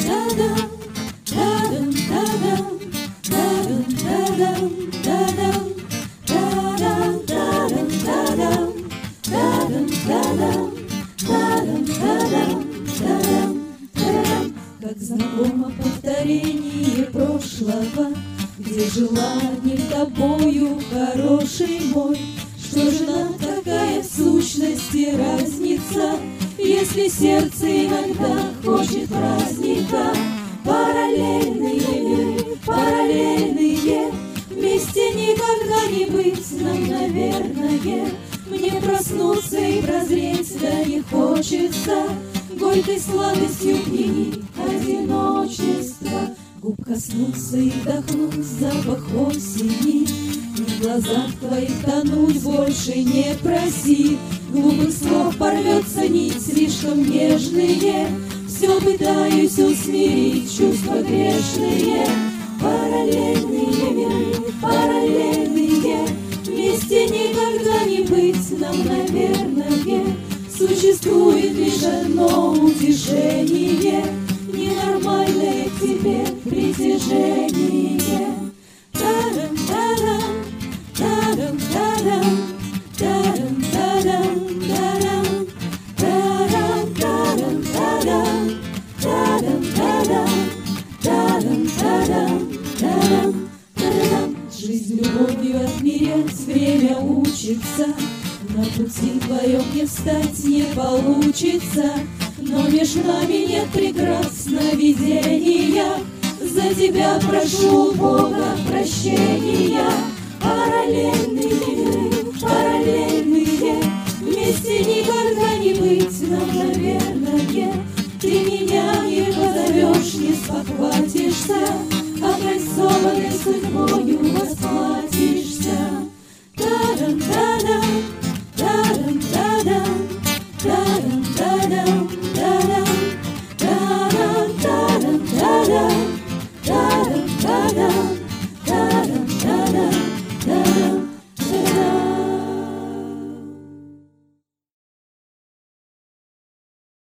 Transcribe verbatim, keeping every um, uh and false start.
Как знакомо повторение прошлого, где жила одним тобою, хороший мой. Что же нам такая в сущности разница, если сердце иногда хочет праздника? Параллельные миры, параллельные, вместе никогда не быть нам, наверное. Мне проснуться и прозреть, да не хочется горькой сладостью пьянит одиночество. Губ коснуться и вдохнуть запах осени, и в глазах твоих тонуть больше не проси. Глупых слов порвется нить, слишком нежные, все пытаюсь усмирить чувства грешные. Параллельные миры, параллельные, вместе никогда не быть нам, наверное. Существует лишь одно утешение, ненормальное к тебе притяжение. Тарам-тарам, тарам-тарам, тарам-тарам, тарам, тарам-тарам, тарам-тарам, тарам-тарам, тарам-тарам. Жизнь любовью отмерять время учится, на пути твоем не встать не получится, но меж нами нет прекрасного видения. За тебя прошу Бога прощения. Параллельные миры, параллельные, вместе никогда не быть нам, наверное. Ты меня не позовешь, не спохватишься.